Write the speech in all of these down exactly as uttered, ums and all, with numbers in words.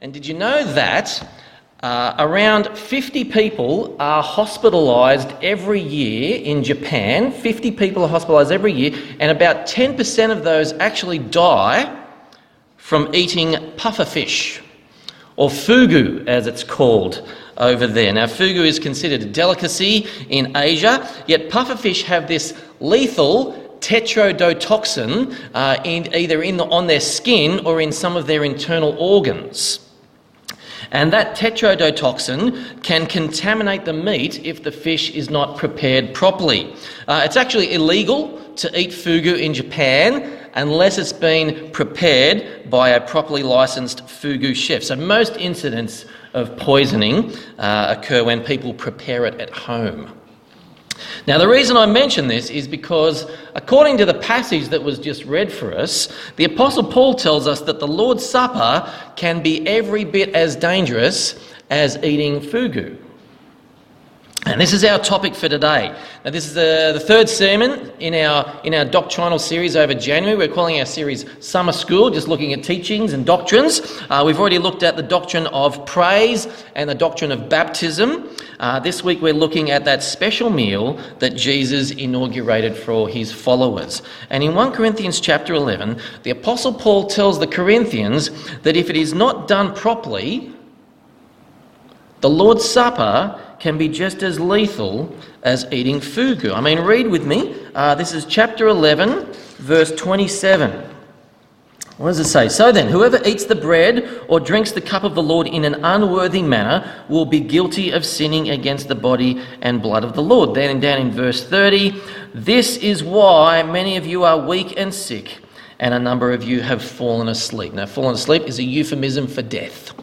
And did you know that uh, around fifty people are hospitalised every year in Japan? fifty people are hospitalised every year, and about ten percent of those actually die from eating pufferfish, or fugu as it's called over there. Now, fugu is considered a delicacy in Asia, yet pufferfish have this lethal tetrodotoxin uh, in, either in the, on their skin or in some of their internal organs. And that tetrodotoxin can contaminate the meat if the fish is not prepared properly. Uh, it's actually illegal to eat fugu in Japan unless it's been prepared by a properly licensed fugu chef. So most incidents of poisoning uh, occur when people prepare it at home. Now, the reason I mention this is because, according to the passage that was just read for us, the Apostle Paul tells us that the Lord's Supper can be every bit as dangerous as eating fugu. And this is our topic for today. Now, this is the, the third sermon in our in our doctrinal series over January. We're calling our series Summer School, just looking at teachings and doctrines. Uh, we've already looked at the doctrine of praise and the doctrine of baptism. Uh, this week we're looking at that special meal that Jesus inaugurated for his followers. And in First Corinthians chapter eleven, the Apostle Paul tells the Corinthians that if it is not done properly, the Lord's Supper can be just as lethal as eating fugu. I mean, read with me. Uh, this is chapter eleven, verse twenty-seven. What does it say? So then, whoever eats the bread or drinks the cup of the Lord in an unworthy manner will be guilty of sinning against the body and blood of the Lord. Then down in verse thirty, this is why many of you are weak and sick, and a number of you have fallen asleep. Now, fallen asleep is a euphemism for death.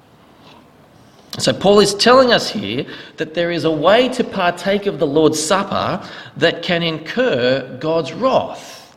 So Paul is telling us here that there is a way to partake of the Lord's Supper that can incur God's wrath.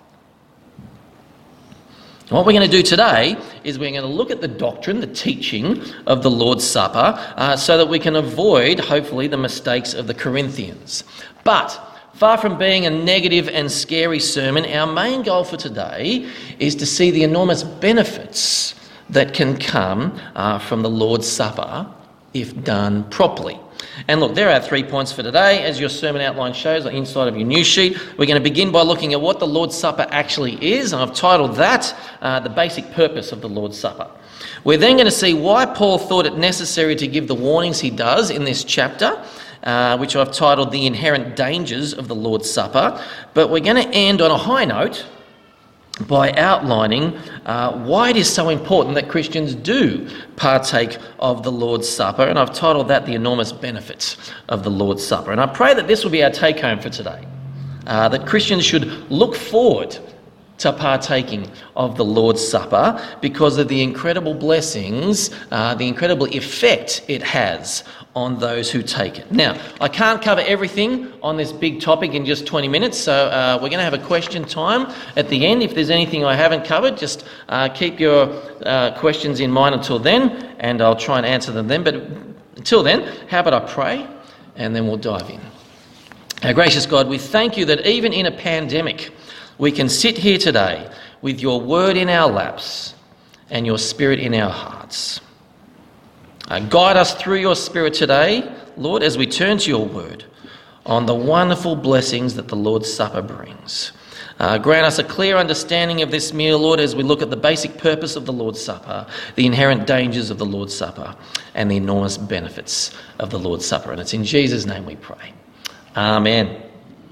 And what we're going to do today is we're going to look at the doctrine, the teaching of the Lord's Supper, uh, so that we can avoid, hopefully, the mistakes of the Corinthians. But far from being a negative and scary sermon, our main goal for today is to see the enormous benefits that can come uh, from the Lord's Supper if done properly. And look, there are three points for today, as your sermon outline shows inside of your news sheet. We're going to begin by looking at what the Lord's Supper actually is, and I've titled that uh, The Basic Purpose of the Lord's Supper. We're then going to see why Paul thought it necessary to give the warnings he does in this chapter, uh, which I've titled The Inherent Dangers of the Lord's Supper. But we're going to end on a high note by outlining uh, why it is so important that Christians do partake of the Lord's Supper, and I've titled that The Enormous Benefits of the Lord's Supper. And I pray that this will be our take-home for today, uh, that Christians should look forward to partaking of the Lord's Supper because of the incredible blessings, uh, the incredible effect it has on those who take it. Now, I can't cover everything on this big topic in just twenty minutes, so uh, we're going to have a question time at the end. If there's anything I haven't covered, just uh, keep your uh, questions in mind until then, and I'll try and answer them then. But until then, how about I pray, and then we'll dive in. Our gracious God, we thank you that even in a pandemic, we can sit here today with your word in our laps and your spirit in our hearts. Uh, guide us through your Spirit today, Lord, as we turn to your word on the wonderful blessings that the Lord's Supper brings. Uh, grant us a clear understanding of this meal, Lord, as we look at the basic purpose of the Lord's Supper, the inherent dangers of the Lord's Supper, and the enormous benefits of the Lord's Supper. And it's in Jesus' name we pray. Amen.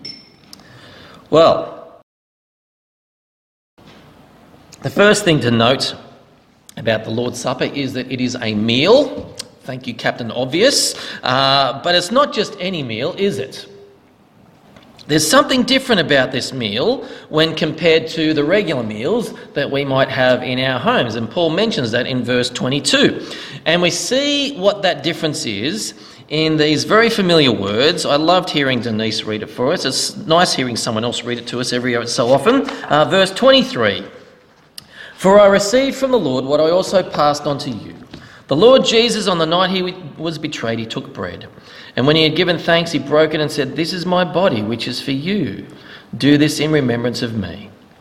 Well, the first thing to note about the Lord's Supper is that it is a meal. Thank you, Captain Obvious. Uh, but it's not just any meal, is it? There's something different about this meal when compared to the regular meals that we might have in our homes. And Paul mentions that in verse twenty-two. And we see what that difference is in these very familiar words. I loved hearing Denise read it for us. It's nice hearing someone else read it to us every so often. Uh, verse twenty-three. For I received from the Lord what I also passed on to you. The Lord Jesus, on the night he was betrayed, he took bread. And when he had given thanks, he broke it and said, this is my body, which is for you. Do this in remembrance of me.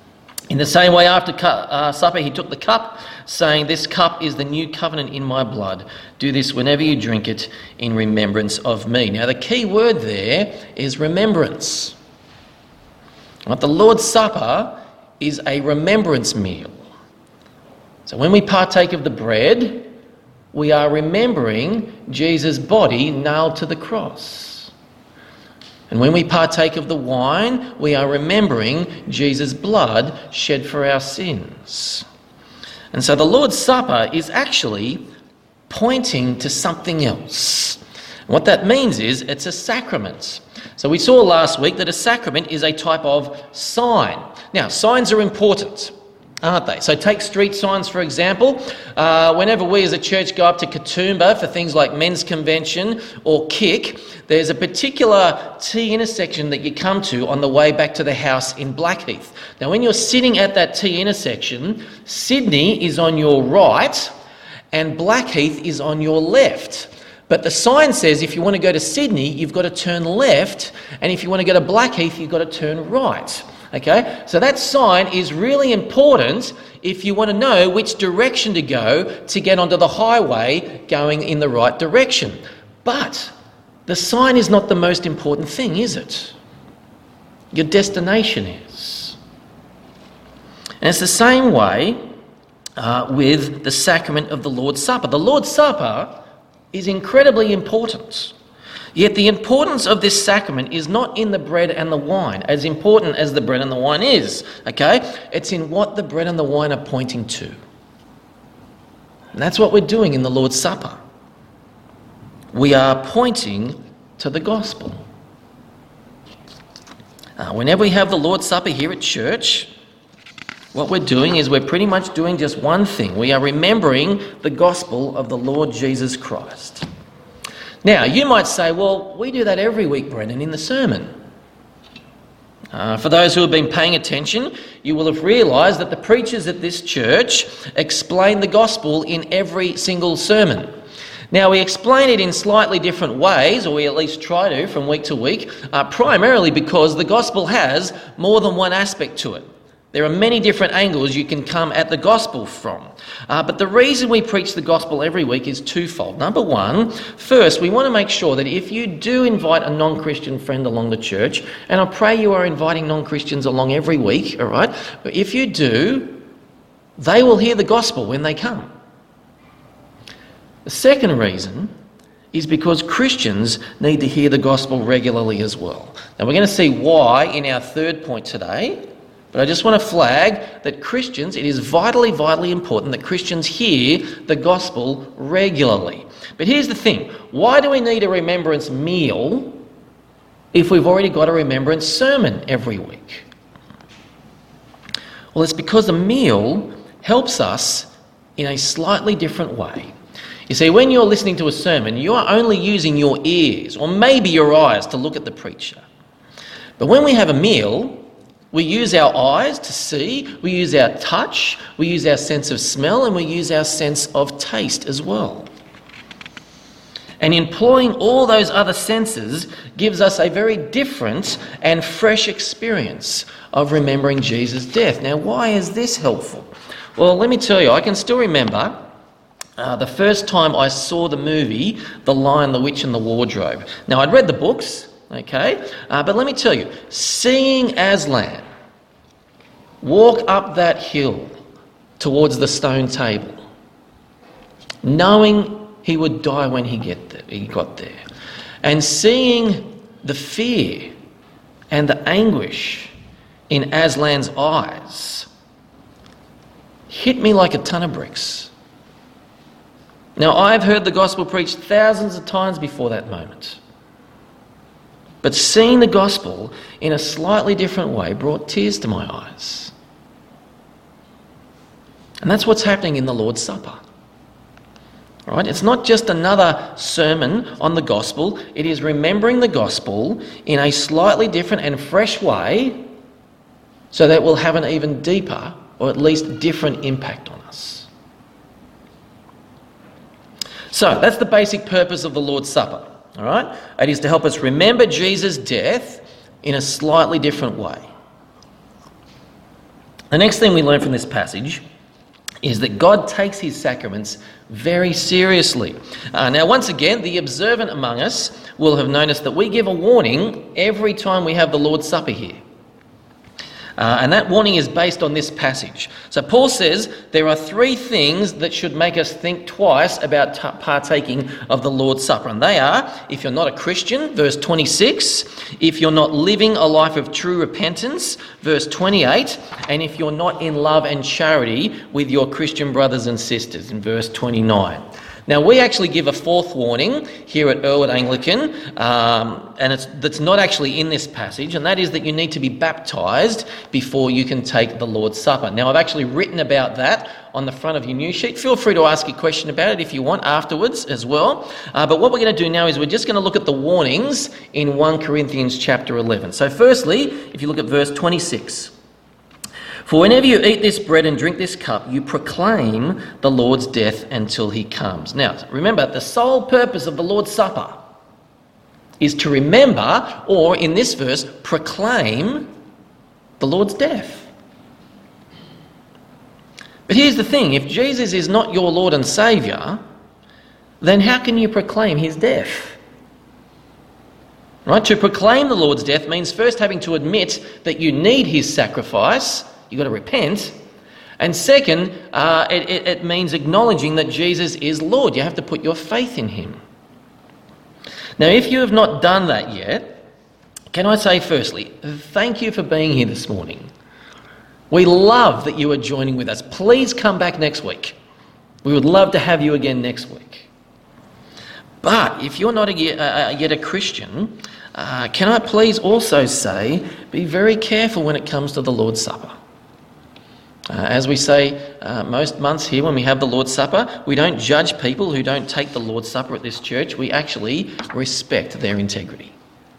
In the same way, after cu- uh, supper, he took the cup, saying, "This cup is the new covenant in my blood. Do this whenever you drink it in remembrance of me." Now, the key word there is remembrance. Right? The Lord's Supper is a remembrance meal. So when we partake of the bread, we are remembering Jesus' body nailed to the cross. And when we partake of the wine, we are remembering Jesus' blood shed for our sins. And so the Lord's Supper is actually pointing to something else. And what that means is it's a sacrament. So we saw last week that a sacrament is a type of sign. Now, signs are important, aren't they? So take street signs, for example. Uh, whenever we as a church go up to Katoomba for things like men's convention or kick, there's a particular T intersection that you come to on the way back to the house in Blackheath. Now, when you're sitting at that T intersection, Sydney is on your right and Blackheath is on your left. But the sign says if you want to go to Sydney, you've got to turn left, and if you want to go to Blackheath, you've got to turn right. Okay, so that sign is really important if you want to know which direction to go to get onto the highway going in the right direction. But the sign is not the most important thing, is it? Your destination is. And it's the same way uh, with the sacrament of the Lord's Supper. The Lord's Supper is incredibly important. Yet the importance of this sacrament is not in the bread and the wine, as important as the bread and the wine is, okay? It's in what the bread and the wine are pointing to. And that's what we're doing in the Lord's Supper. We are pointing to the gospel. Uh, whenever we have the Lord's Supper here at church, what we're doing is we're pretty much doing just one thing. We are remembering the gospel of the Lord Jesus Christ. Now, you might say, well, we do that every week, Brendan, in the sermon. Uh, for those who have been paying attention, you will have realised that the preachers at this church explain the gospel in every single sermon. Now, we explain it in slightly different ways, or we at least try to from week to week, uh, primarily because the gospel has more than one aspect to it. There are many different angles you can come at the gospel from. Uh, but the reason we preach the gospel every week is twofold. Number one, first, we want to make sure that if you do invite a non-Christian friend along the church, and I pray you are inviting non-Christians along every week, all right? But if you do, they will hear the gospel when they come. The second reason is because Christians need to hear the gospel regularly as well. Now, we're going to see why in our third point today. But I just want to flag that Christians, it is vitally, vitally important that Christians hear the gospel regularly. But here's the thing. Why do we need a remembrance meal if we've already got a remembrance sermon every week? Well, it's because a meal helps us in a slightly different way. You see, when you're listening to a sermon, you are only using your ears or maybe your eyes to look at the preacher. But when we have a meal, we use our eyes to see, we use our touch, we use our sense of smell, and we use our sense of taste as well. And employing all those other senses gives us a very different and fresh experience of remembering Jesus' death. Now, why is this helpful? Well, let me tell you, I can still remember uh, the first time I saw the movie The Lion, the Witch and the Wardrobe. Now, I'd read the books, okay, uh, but let me tell you, seeing Aslan walk up that hill towards the stone table, knowing he would die when he get there, he got there, and seeing the fear and the anguish in Aslan's eyes hit me like a ton of bricks. Now, I've heard the gospel preached thousands of times before that moment. But seeing the gospel in a slightly different way brought tears to my eyes. And that's what's happening in the Lord's Supper. All right? It's not just another sermon on the gospel. It is remembering the gospel in a slightly different and fresh way so that it will have an even deeper or at least different impact on us. So that's the basic purpose of the Lord's Supper. All right? It is to help us remember Jesus' death in a slightly different way. The next thing we learn from this passage is that God takes his sacraments very seriously. Uh, now, once again, the observant among us will have noticed that we give a warning every time we have the Lord's Supper here. Uh, and that warning is based on this passage. So Paul says there are three things that should make us think twice about t- partaking of the Lord's Supper. And they are, if you're not a Christian, verse twenty-six, if you're not living a life of true repentance, verse twenty-eight, and if you're not in love and charity with your Christian brothers and sisters, in verse twenty-nine. Now, we actually give a fourth warning here at Earlwood Anglican, um, and it's that's not actually in this passage, and that is that you need to be baptised before you can take the Lord's Supper. Now, I've actually written about that on the front of your news sheet. Feel free to ask a question about it if you want afterwards as well. Uh, but what we're going to do now is we're just going to look at the warnings in First Corinthians chapter eleven. So firstly, if you look at verse twenty-six. For whenever you eat this bread and drink this cup, you proclaim the Lord's death until he comes. Now, remember, the sole purpose of the Lord's Supper is to remember, or in this verse, proclaim the Lord's death. But here's the thing, if Jesus is not your Lord and Saviour, then how can you proclaim his death? Right? To proclaim the Lord's death means first having to admit that you need his sacrifice. You've got to repent. And second, uh, it, it, it means acknowledging that Jesus is Lord. You have to put your faith in him. Now, if you have not done that yet, can I say firstly, thank you for being here this morning. We love that you are joining with us. Please come back next week. We would love to have you again next week. But if you're not a, uh, yet a Christian, uh, can I please also say, be very careful when it comes to the Lord's Supper. Uh, as we say uh, most months here when we have the Lord's Supper, we don't judge people who don't take the Lord's Supper at this church. We actually respect their integrity.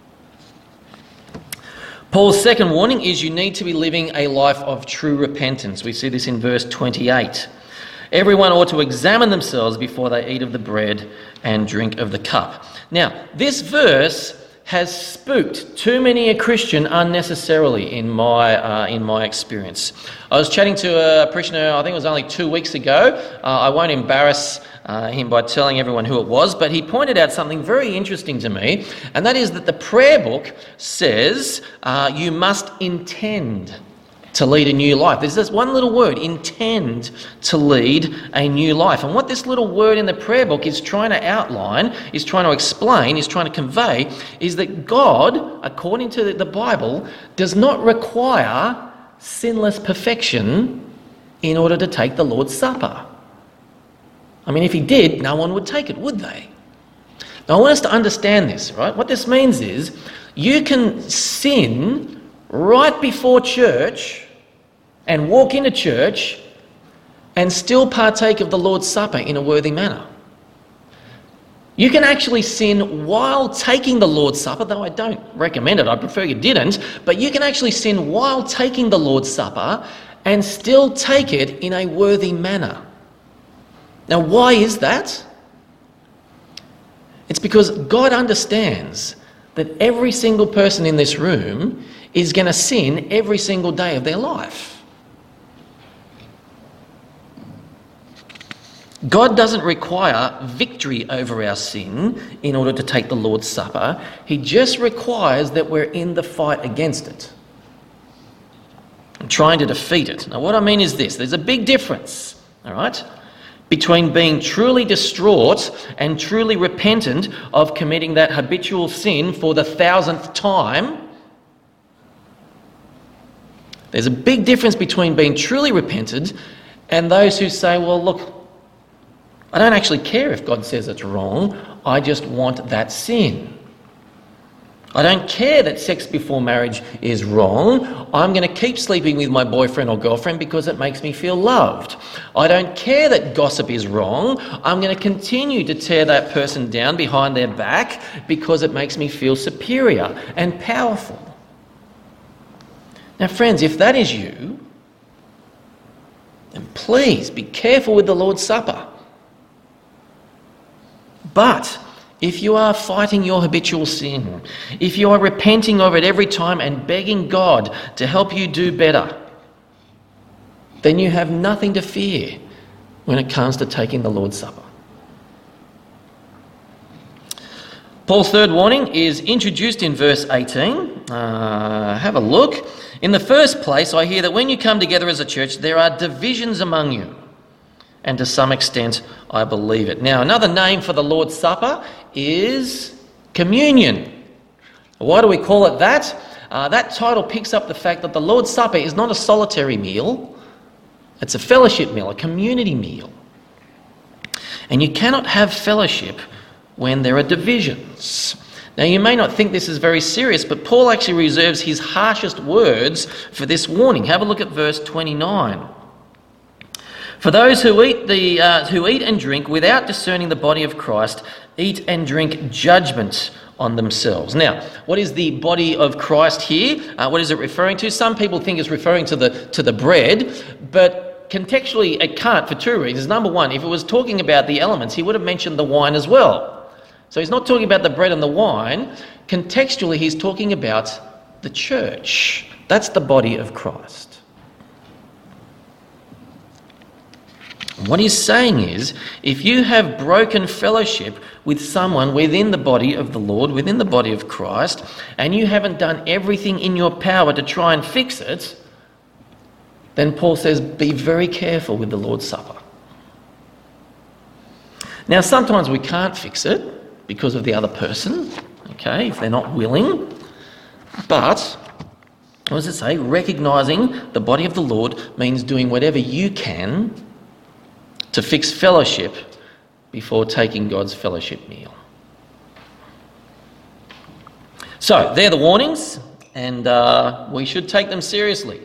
Paul's second warning is you need to be living a life of true repentance. We see this in verse twenty-eight. Everyone ought to examine themselves before they eat of the bread and drink of the cup. Now, this verse has spooked too many a Christian unnecessarily in my uh, in my experience. I was chatting to a parishioner, I think it was only two weeks ago. Uh, I won't embarrass uh, him by telling everyone who it was, but he pointed out something very interesting to me, and that is that the prayer book says uh, you must intend to lead a new life. There's this one little word, intend to lead a new life. And what this little word in the prayer book is trying to outline, is trying to explain, is trying to convey, is that God, according to the Bible, does not require sinless perfection in order to take the Lord's Supper. I mean, if he did, no one would take it, would they? Now, I want us to understand this, right? What this means is you can sin right before church and walk into church and still partake of the Lord's Supper in a worthy manner. You can actually sin while taking the Lord's Supper, though I don't recommend it, I prefer you didn't, but you can actually sin while taking the Lord's Supper and still take it in a worthy manner. Now, why is that? It's because God understands that every single person in this room is going to sin every single day of their life. God doesn't require victory over our sin in order to take the Lord's Supper. He just requires that we're in the fight against it and trying to defeat it. Now, what I mean is this. There's a big difference, all right, between being truly distraught and truly repentant of committing that habitual sin for the thousandth time. There's a big difference between being truly repentant and those who say, well, look, I don't actually care if God says it's wrong. I just want that sin. I don't care that sex before marriage is wrong. I'm going to keep sleeping with my boyfriend or girlfriend because it makes me feel loved. I don't care that gossip is wrong. I'm going to continue to tear that person down behind their back because it makes me feel superior and powerful. Now, friends, if that is you, then please be careful with the Lord's Supper. But if you are fighting your habitual sin, if you are repenting of it every time and begging God to help you do better, then you have nothing to fear when it comes to taking the Lord's Supper. Paul's third warning is introduced in verse eighteen. Uh, have a look. In the first place, I hear that when you come together as a church, there are divisions among you. And to some extent, I believe it. Now, another name for the Lord's Supper is communion. Why do we call it that? Uh, that title picks up the fact that the Lord's Supper is not a solitary meal. It's a fellowship meal, a community meal. And you cannot have fellowship when there are divisions. Now, you may not think this is very serious, but Paul actually reserves his harshest words for this warning. Have a look at verse twenty-nine. For those who eat the uh, who eat and drink without discerning the body of Christ, eat and drink judgment on themselves. Now, what is the body of Christ here? Uh, what is it referring to? Some people think it's referring to the to the bread, but contextually it can't for two reasons. Number one, if it was talking about the elements, he would have mentioned the wine as well. So he's not talking about the bread and the wine. Contextually, he's talking about the church. That's the body of Christ. What he's saying is, if you have broken fellowship with someone within the body of the Lord, within the body of Christ, and you haven't done everything in your power to try and fix it, then Paul says, be very careful with the Lord's Supper. Now, sometimes we can't fix it because of the other person, okay, if they're not willing. But, what does it say? Recognising the body of the Lord means doing whatever you can to fix fellowship before taking God's fellowship meal. So, they're the warnings, and uh, we should take them seriously.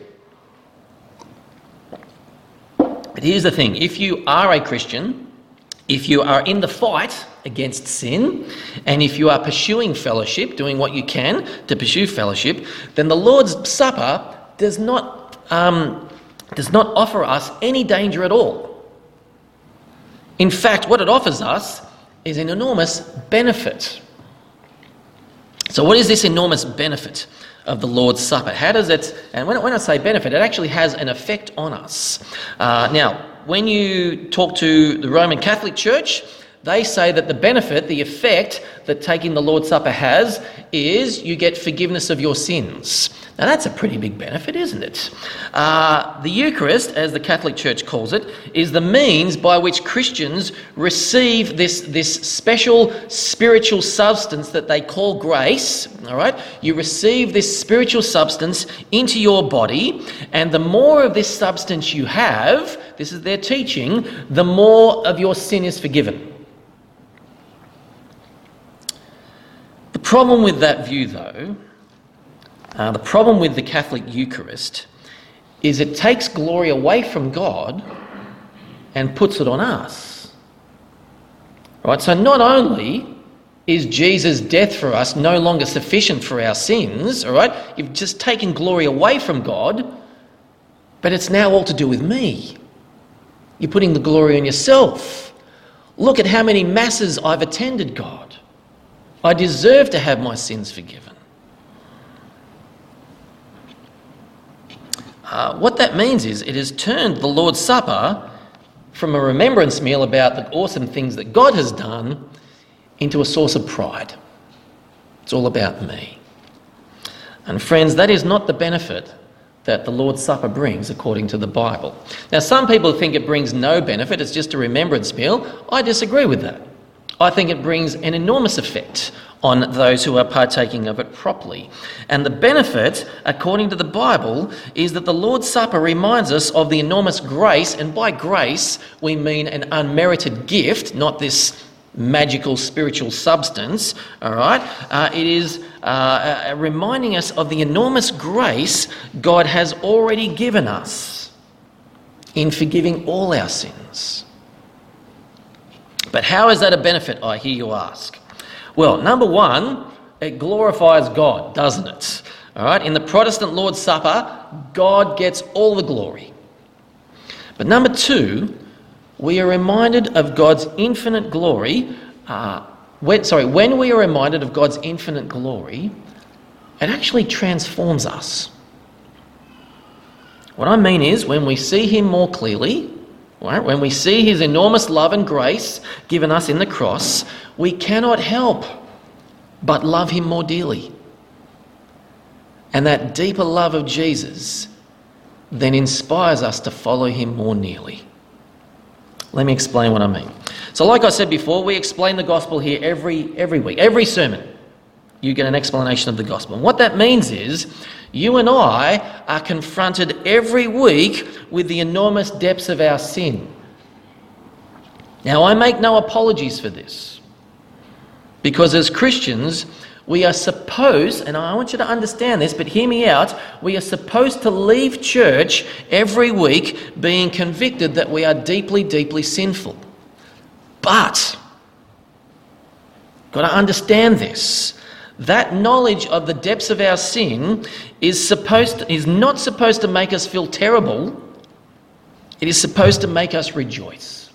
But here's the thing, if you are a Christian, if you are in the fight against sin, and if you are pursuing fellowship, doing what you can to pursue fellowship, then the Lord's Supper does not, um, does not offer us any danger at all. In fact, what it offers us is an enormous benefit. So what is this enormous benefit of the Lord's Supper? How does it, and when, when I say benefit, it actually has an effect on us. Uh, now, when you talk to the Roman Catholic Church, they say that the benefit, the effect that taking the Lord's Supper has is you get forgiveness of your sins. Now that's a pretty big benefit, isn't it? Uh, the Eucharist, as the Catholic Church calls it, is the means by which Christians receive this, this special spiritual substance that they call grace, all right? You receive this spiritual substance into your body, and the more of this substance you have, this is their teaching, the more of your sin is forgiven. The problem with that view, though, uh, the problem with the Catholic Eucharist is it takes glory away from God and puts it on us. Right? So not only is Jesus' death for us no longer sufficient for our sins, all right? You've just taken glory away from God, but it's now all to do with me. You're putting the glory on yourself. Look at how many masses I've attended, God. I deserve to have my sins forgiven. Uh, what that means is it has turned the Lord's Supper from a remembrance meal about the awesome things that God has done into a source of pride. It's all about me. And friends, that is not the benefit that the Lord's Supper brings according to the Bible. Now, some people think it brings no benefit, it's just a remembrance meal. I disagree with that. I think it brings an enormous effect on those who are partaking of it properly. And the benefit, according to the Bible, is that the Lord's Supper reminds us of the enormous grace, and by grace we mean an unmerited gift, not this magical spiritual substance, all right? Uh, it is uh, uh, reminding us of the enormous grace God has already given us in forgiving all our sins. But how is that a benefit, I hear you ask? Well, number one, it glorifies God, doesn't it? All right, in the Protestant Lord's Supper, God gets all the glory. But number two, we are reminded of God's infinite glory. Uh, when, sorry, when we are reminded of God's infinite glory, it actually transforms us. What I mean is, when we see him more clearly, right, when we see his enormous love and grace given us in the cross, we cannot help but love him more dearly. And that deeper love of Jesus then inspires us to follow him more nearly. Let me explain what I mean. So like I said before, we explain the gospel here every, every week. Every sermon, you get an explanation of the gospel. And what that means is, you and I are confronted every week with the enormous depths of our sin. Now, I make no apologies for this, because as Christians, we are supposed, and I want you to understand this, but hear me out, we are supposed to leave church every week being convicted that we are deeply, deeply sinful. But, got to understand this, that knowledge of the depths of our sin is supposed to, is not supposed to make us feel terrible. It is supposed to make us rejoice.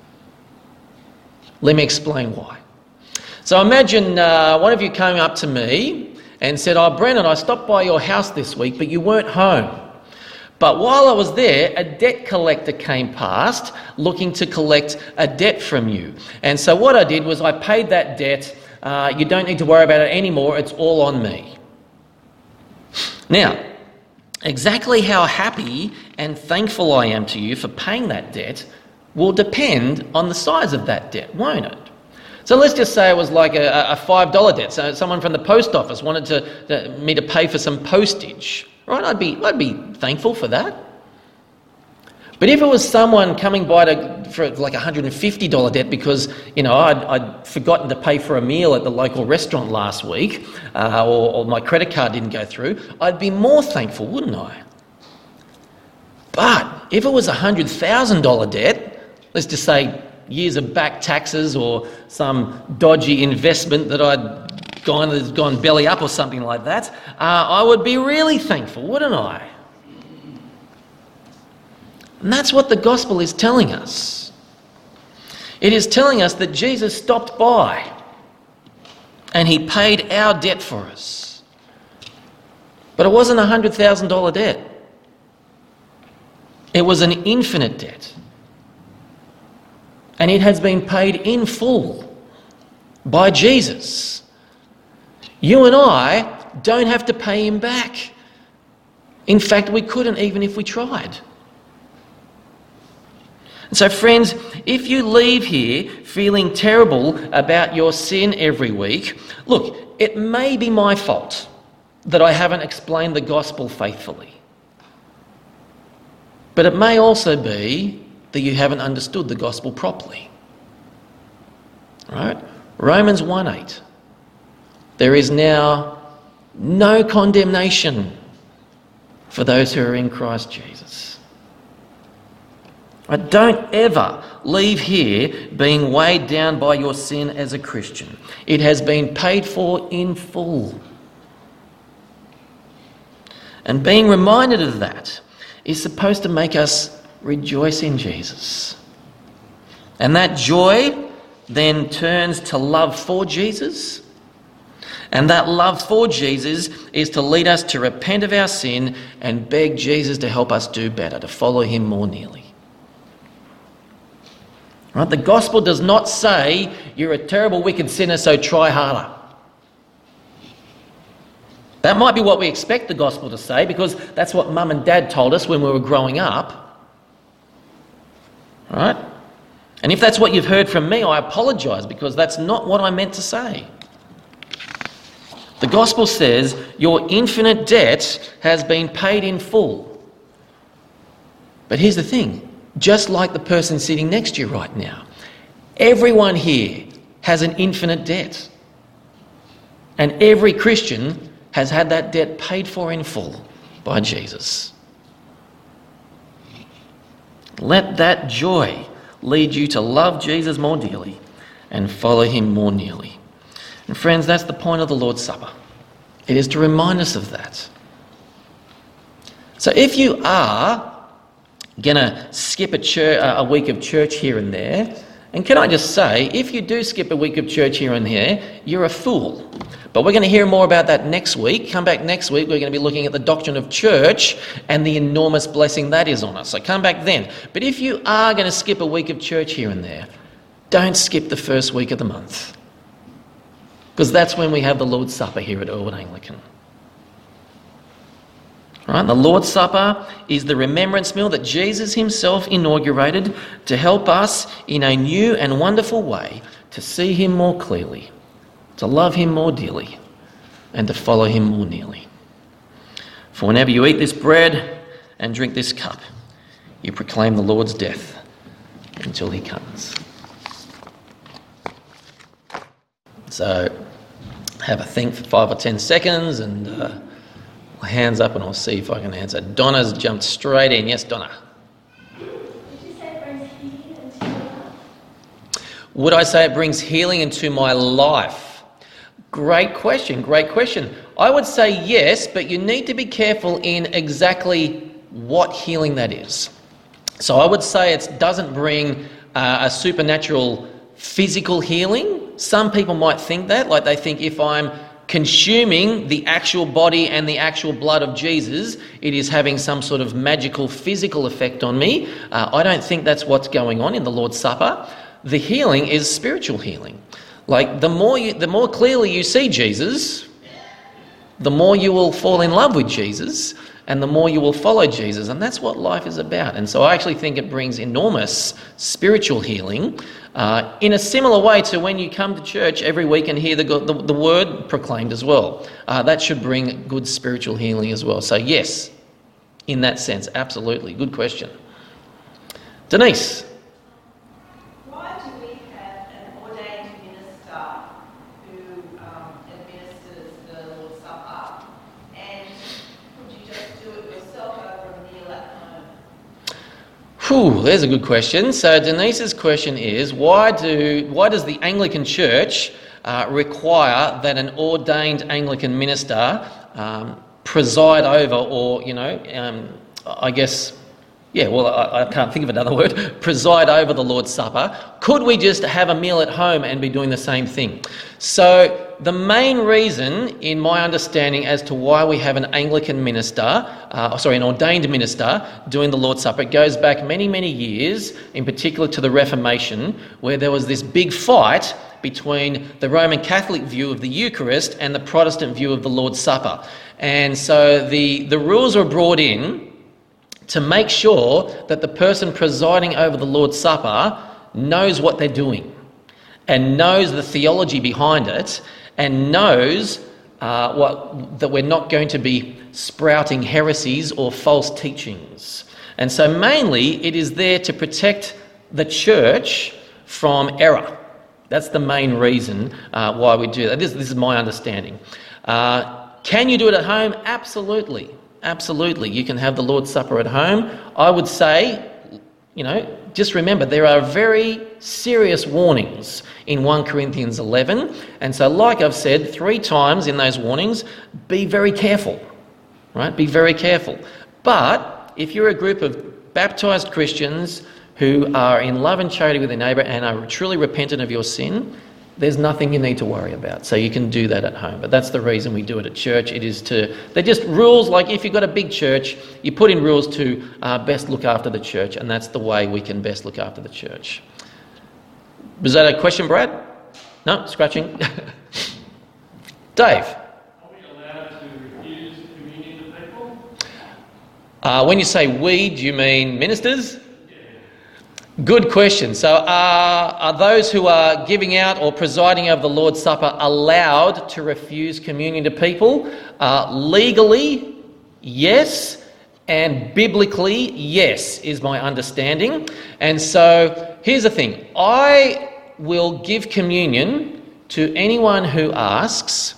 Let me explain why. So imagine uh, one of you came up to me and said, "Oh, Brennan, I stopped by your house this week, but you weren't home. But while I was there, a debt collector came past looking to collect a debt from you. And so what I did was I paid that debt. Uh, you don't need to worry about it anymore. It's all on me." Now, exactly how happy and thankful I am to you for paying that debt will depend on the size of that debt, won't it? So let's just say it was like a, a five dollar debt. So someone from the post office wanted to, to, me to pay for some postage. Right? I'd be, I'd be thankful for that. But if it was someone coming by to, for like a one hundred fifty dollar debt because, you know, I'd, I'd forgotten to pay for a meal at the local restaurant last week, uh, or, or my credit card didn't go through, I'd be more thankful, wouldn't I? But if it was a one hundred thousand dollar debt, let's just say years of back taxes or some dodgy investment that I'd gone, gone belly up or something like that, uh, I would be really thankful, wouldn't I? And that's what the gospel is telling us. It is telling us that Jesus stopped by and he paid our debt for us. But it wasn't a one hundred thousand dollar debt. It was an infinite debt. And it has been paid in full by Jesus. You and I don't have to pay him back. In fact, we couldn't even if we tried. And so friends, if you leave here feeling terrible about your sin every week, look, it may be my fault that I haven't explained the gospel faithfully. But it may also be that you haven't understood the gospel properly. Right? Romans one eight. There is now no condemnation for those who are in Christ Jesus. Right? Don't ever leave here being weighed down by your sin as a Christian. It has been paid for in full. And being reminded of that is supposed to make us rejoice in Jesus. And that joy then turns to love for Jesus. And that love for Jesus is to lead us to repent of our sin and beg Jesus to help us do better, to follow him more nearly. Right? The gospel does not say you're a terrible, wicked sinner, so try harder. That might be what we expect the gospel to say because that's what mum and dad told us when we were growing up. Right? And if that's what you've heard from me, I apologise because that's not what I meant to say. The gospel says your infinite debt has been paid in full. But here's the thing, just like the person sitting next to you right now, everyone here has an infinite debt. And every Christian has had that debt paid for in full by Jesus. Let that joy lead you to love Jesus more dearly and follow him more nearly. And friends, that's the point of the Lord's Supper. It is to remind us of that. So if you are going to skip a, church, a week of church here and there, And can I just say, if you do skip a week of church here and there, you're a fool. But we're going to hear more about that next week. Come back next week. We're going to be looking at the doctrine of church and the enormous blessing that is on us. So come back then. But if you are going to skip a week of church here and there, don't skip the first week of the month. Because that's when we have the Lord's Supper here at Irwin Anglican. Right? The Lord's Supper is the remembrance meal that Jesus himself inaugurated to help us in a new and wonderful way to see him more clearly, to love him more dearly, and to follow him more nearly. For whenever you eat this bread and drink this cup, you proclaim the Lord's death until he comes. So have a think for five or ten seconds and uh, hands up and I'll see if I can answer. Donna's jumped straight in. Yes, Donna. Did you say it brings healing into your life? Would I say it brings healing into my life? Great question, great question. I would say yes, but you need to be careful in exactly what healing that is. So I would say it doesn't bring uh, a supernatural physical healing. Some people might think that, like they think if I'm consuming the actual body and the actual blood of Jesus, it is having some sort of magical physical effect on me. Uh, I don't think that's what's going on in the Lord's Supper. The healing is spiritual healing. Like the more you, the more clearly you see Jesus, the more you will fall in love with Jesus and the more you will follow Jesus. And that's what life is about. And so I actually think it brings enormous spiritual healing uh, in a similar way to when you come to church every week and hear the, the, the word proclaimed as well. Uh, that should bring good spiritual healing as well. So yes, in that sense, absolutely. Good question. Denise. Why do we have an ordained minister who um, administers the Lord's Supper? And could you just do it yourself over a meal at home? Whew, there's a good question. So Denise's question is, why do why does the Anglican Church uh, require that an ordained Anglican minister um, preside over, or, you know, um, I guess, yeah, well, I, I can't think of another word, preside over the Lord's Supper? Could we just have a meal at home and be doing the same thing? So the main reason, in my understanding, as to why we have an Anglican minister, uh, sorry, an ordained minister doing the Lord's Supper, it goes back many, many years, in particular to the Reformation, where there was this big fight between the Roman Catholic view of the Eucharist and the Protestant view of the Lord's Supper. And so the, the rules were brought in to make sure that the person presiding over the Lord's Supper knows what they're doing and knows the theology behind it and knows uh, what, that we're not going to be sprouting heresies or false teachings. And so mainly it is there to protect the church from error. That's the main reason uh, why we do that. This, this is my understanding. Uh, can you do it at home? Absolutely. Absolutely. You can have the Lord's Supper at home. I would say, you know, just remember there are very serious warnings in First Corinthians eleven. And so, like I've said three times in those warnings, be very careful, right? Be very careful. But if you're a group of baptised Christians who are in love and charity with their neighbour and are truly repentant of your sin, there's nothing you need to worry about. So you can do that at home. But that's the reason we do it at church. It is to, they're just rules, like if you've got a big church, you put in rules to uh, best look after the church, and that's the way we can best look after the church. Was that a question, Brad? No? Scratching? Dave? Are we allowed to refuse communion to people? Uh, when you say we, do you mean ministers? Good question. So are, are those who are giving out or presiding over the Lord's Supper allowed to refuse communion to people? Uh, legally, yes, and biblically, yes, is my understanding. And so here's the thing. I will give communion to anyone who asks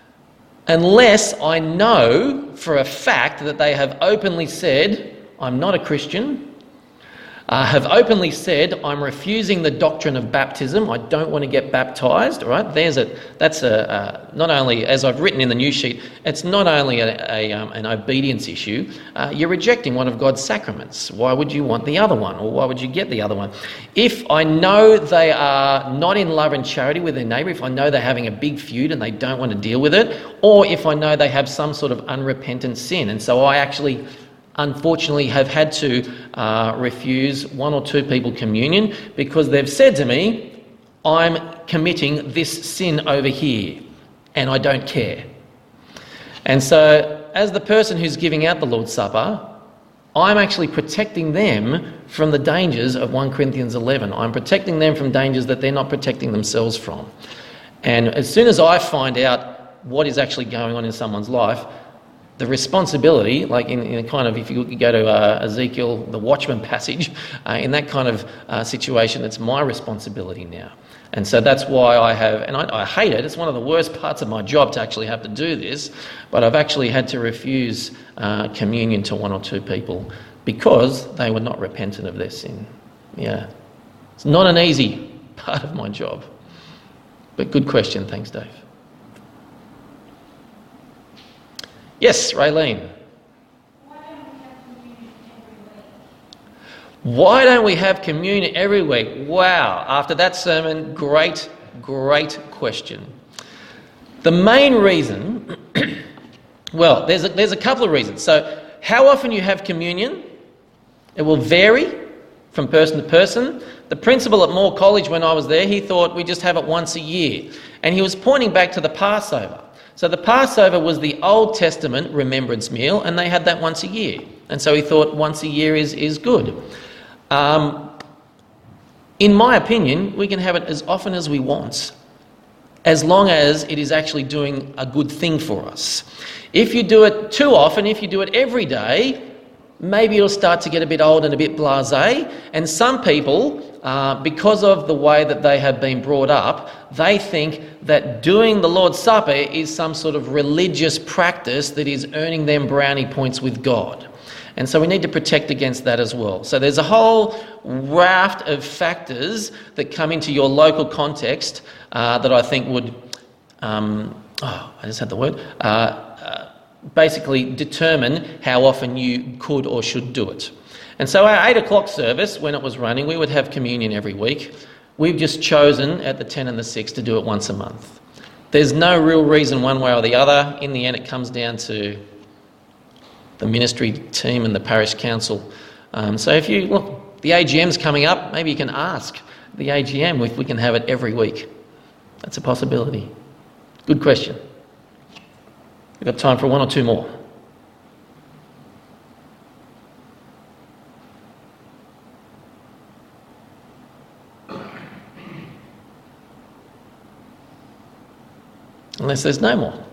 unless I know for a fact that they have openly said, I'm not a Christian, uh, have openly said, I'm refusing the doctrine of baptism, I don't want to get baptised, all right? There's a, that's a, uh, not only, as I've written in the news sheet, it's not only a, a, um, an obedience issue, uh, you're rejecting one of God's sacraments. Why would you want the other one, or why would you get the other one? If I know they are not in love and charity with their neighbour, if I know they're having a big feud and they don't want to deal with it, or if I know they have some sort of unrepentant sin, and so I actually unfortunately have had to uh, refuse one or two people communion because they've said to me, I'm committing this sin over here and I don't care. And so as the person who's giving out the Lord's Supper, I'm actually protecting them from the dangers of First Corinthians eleven. I'm protecting them from dangers that they're not protecting themselves from. And as soon as I find out what is actually going on in someone's life, the responsibility, like in, in a kind of, if you go to uh, Ezekiel, the Watchman passage, uh, in that kind of uh, situation, it's my responsibility now. And so that's why I have, and I, I hate it, it's one of the worst parts of my job to actually have to do this, but I've actually had to refuse uh, communion to one or two people because they were not repentant of their sin. Yeah. It's not an easy part of my job. But good question, thanks Dave. Yes, Raylene. Why don't we have communion every week? Wow, after that sermon, great, great question. The main reason, well, there's a, there's a couple of reasons. So how often you have communion, it will vary from person to person. The principal at Moore College, when I was there, he thought we just have it once a year. And he was pointing back to the Passover. So the Passover was the Old Testament remembrance meal, and they had that once a year. And so he thought once a year is, is good. Um, in my opinion, we can have it as often as we want, as long as it is actually doing a good thing for us. If you do it too often, if you do it every day, maybe it'll start to get a bit old and a bit blasé. And some people, uh, because of the way that they have been brought up, they think that doing the Lord's Supper is some sort of religious practice that is earning them brownie points with God. And so we need to protect against that as well. So there's a whole raft of factors that come into your local context uh, that I think would, um, oh, I just had the word, uh, uh, basically determine how often you could or should do it. And so our eight o'clock service, when it was running, we would have communion every week. We've just chosen at the ten and the six to do it once a month. There's no real reason one way or the other. In the end, it comes down to the ministry team and the parish council. Um, so if you, look, the A G M's coming up, maybe you can ask the A G M if we can have it every week. That's a possibility. Good question. We've got time for one or two more. Unless there's no more.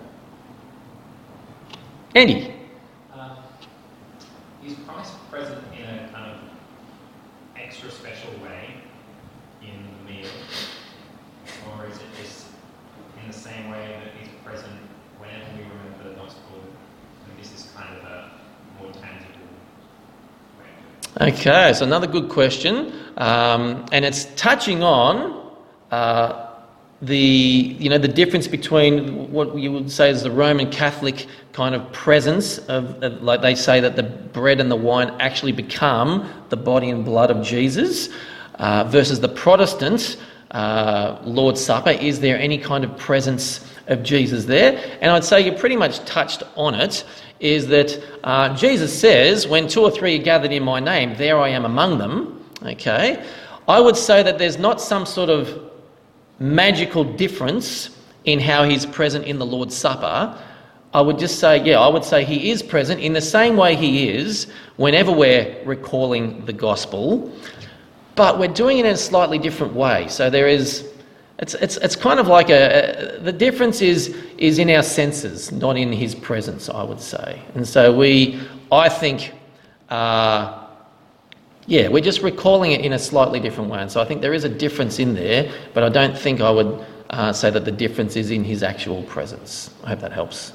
Andy. Uh, is Christ present in a kind of extra special way in the meal? Or is it just in the same way that he's present whenever we remember the gospel, and this is kind of a more tangible way? Okay, so another good question, um, and it's touching on uh, the you know the difference between what you would say is the Roman Catholic kind of presence of, of like they say that the bread and the wine actually become the body and blood of Jesus, uh, versus the Protestant uh, Lord's Supper. Is there any kind of presence of Jesus there? And I'd say you pretty much touched on it. Is that uh, Jesus says, when two or three are gathered in my name, there I am among them. Okay, I would say that there's not some sort of magical difference in how he's present in the Lord's Supper. I would just say, yeah, I would say he is present in the same way he is whenever we're recalling the gospel, but we're doing it in a slightly different way. So there is, it's it's it's kind of like a, a the difference is is in our senses, not in his presence, I would say. And so we, I think, uh, yeah, we're just recalling it in a slightly different way. And so I think there is a difference in there, but I don't think I would uh, say that the difference is in his actual presence. I hope that helps.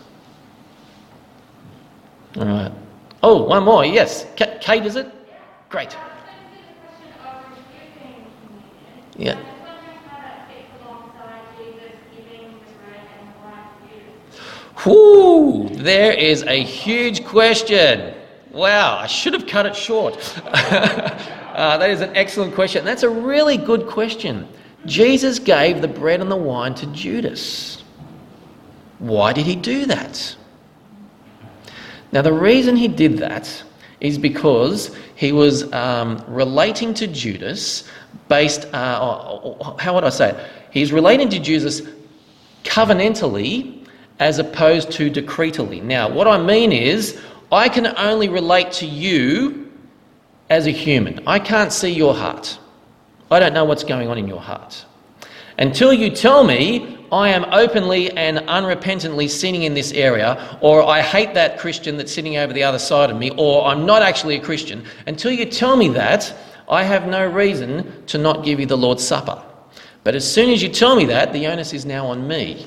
All right. Oh, one more. Yes. Kate, is it? Great. Yeah. Whoo! There is a huge question. Wow, I should have cut it short. uh, that is an excellent question. That's a really good question. Jesus gave the bread and the wine to Judas. Why did he do that? Now, the reason he did that is because he was um, relating to Judas based, uh, how would I say it? He's relating to Judas covenantally as opposed to decretally. Now, what I mean is, I can only relate to you as a human. I can't see your heart. I don't know what's going on in your heart. Until you tell me I am openly and unrepentantly sinning in this area, or I hate that Christian that's sitting over the other side of me, or I'm not actually a Christian, until you tell me that, I have no reason to not give you the Lord's Supper. But as soon as you tell me that, the onus is now on me.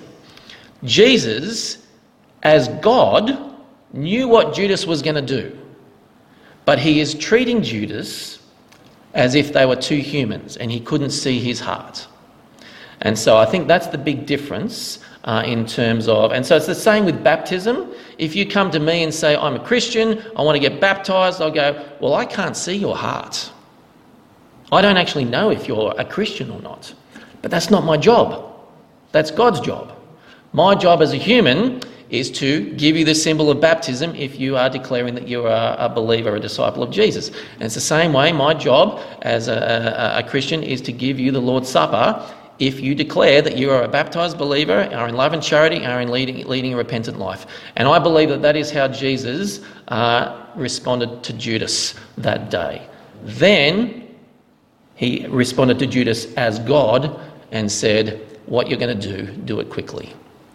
Jesus, as God, knew what Judas was going to do, but he is treating Judas as if they were two humans and he couldn't see his heart. And so I think that's the big difference uh, in terms of... And so it's the same with baptism. If you come to me and say, I'm a Christian, I want to get baptised, I'll go, well, I can't see your heart. I don't actually know if you're a Christian or not. But that's not my job. That's God's job. My job as a human is to give you the symbol of baptism if you are declaring that you are a believer, a disciple of Jesus. And it's the same way my job as a, a, a Christian is to give you the Lord's Supper if you declare that you are a baptised believer, are in love and charity, are in leading, leading a repentant life. And I believe that that is how Jesus uh, responded to Judas that day. Then he responded to Judas as God and said, what you're going to do, do it quickly.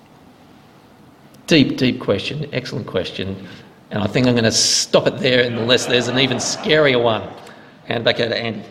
Deep, deep question, excellent question. And I think I'm going to stop it there unless there's an even scarier one. Hand back over to Andy.